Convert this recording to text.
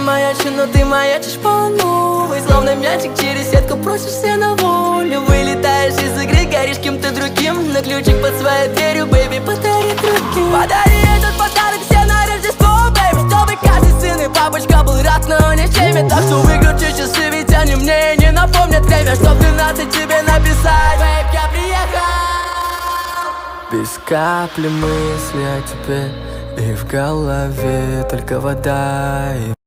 маячу, но ты маячишь по новой. Словно мячик через сетку просишься на волю. Вылетаешь из игры, горишь кем-то другим. На ключик под своей дверью, бэйби, подари другим. Подари этот подарок все на Рождество, бэйби, чтобы каждый сын и папочка был рад, но не в теме. Так что выключи часы, ведь они мне не напомнят время, чтоб 12 тебе написать. Бэйб, я приехал. Без капли мысли о тебе, и в голове только вода.